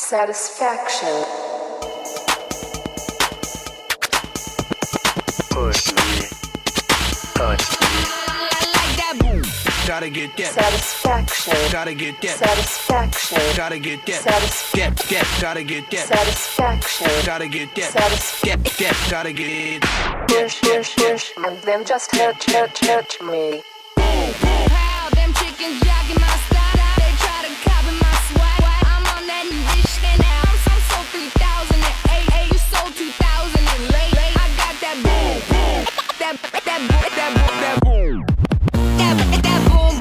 Satisfaction. Push me, touch me. I like that boom. Gotta get that. Satisfaction. Gotta get that. Satisfaction. Gotta get that. Satisfaction. Gotta get that. Satisfaction. Gotta get that. Satisfaction. Gotta get. Push, push, push, and then just touch me. How them chickens jogging my style. They try to copy my swag. I'm on that new bitch and now I'm sold 3008. You sold 2000 and late. I got that boom, boom. That boom, that boom, that boom. That boom, that boom.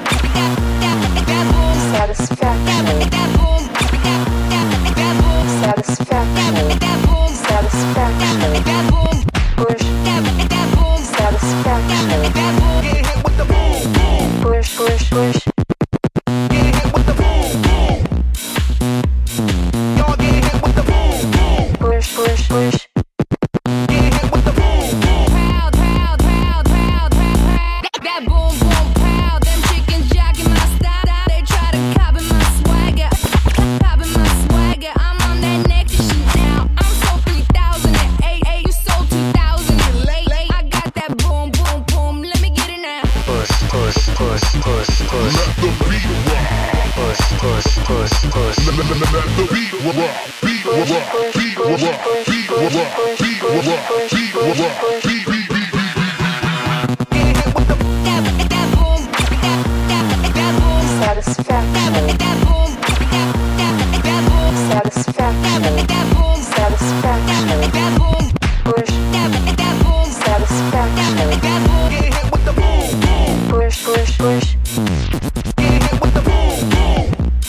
Satisfaction. That boom, that boom. Satisfaction. That boom, Satisfaction. that boom. Push. That boom, Satisfaction. that boom. Get hit with the boom, boom. Push, push, push. Get hit with the boom, boom. Y'all get hit with the boom, boom. Push, push, push. Get hit with the boom, boom. Proud, proud, proud, proud, proud. That boom, boom, proud. Them chickens jogging my style. They try to copy my swagger. Copy my swagger. I'm on that next shit now. I'm sold 3008. You sold 2000 and late. I got that boom, boom, boom. Let me get it now. Push, push, push, push, push. Let the beat rock. Push, push, push, push. Let the beat rock. Beat rock. Beat rock. Beat rock. Beat rock. Beat rock. Beat beat beat beat beat. Get hit with the That boom, that boom. Satisfaction. That boom, that boom. Satisfaction. That boom, Satisfaction. that boom. Push. That boom, Satisfaction. that boom. get hit with the boom, boom. Push, push, push. Get hit with the boom, boom.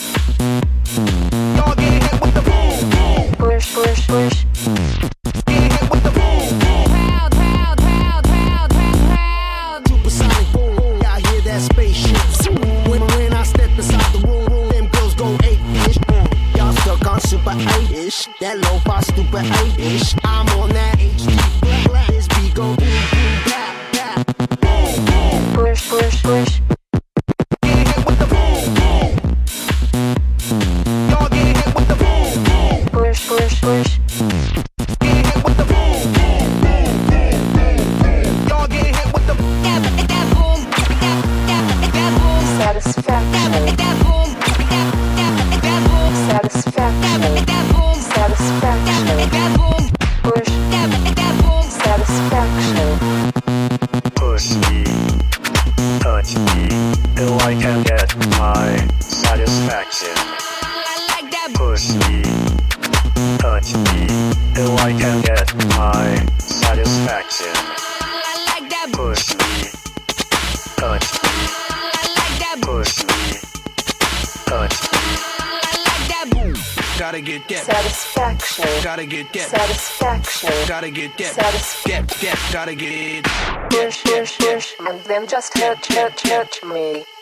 Y'all get hit with the boom, boom. Push, push, push. Get hit with the boom, boom. Proud, proud, proud, proud, proud. Supersonic boom, boom, y'all hear that spaceship. When I step inside the room, them girls go 8-ish. Y'all stuck on super 8-ish. That lo-fi stupid 8-ish. I'm on that HD black. This beat go boom, boom, bap, bap. Boom, boom. Push, push, push. Get hit with the boom, boom. Y'all get hit with the boom, boom. Push, push, push. Get hit with the boom, boom, boom, boom, boom, boom. Y'all get hit with the That boom, that boom. Satisfaction. That boom, that boom. Satisfaction. That boom, Satisfaction. that boom. Push. That boom. Satisfaction. push me, touch me, till I can get my satisfaction. I like that boom. Push me, touch me, till I can get my satisfaction. I like that boom. Push me, touch me, I like that boom. push me, touch me. I like that boom. Gotta get that, Satisfaction. gotta get that, Satisfaction. gotta get that, Satisfaction. gotta get. Push, push, push, and then just touch me.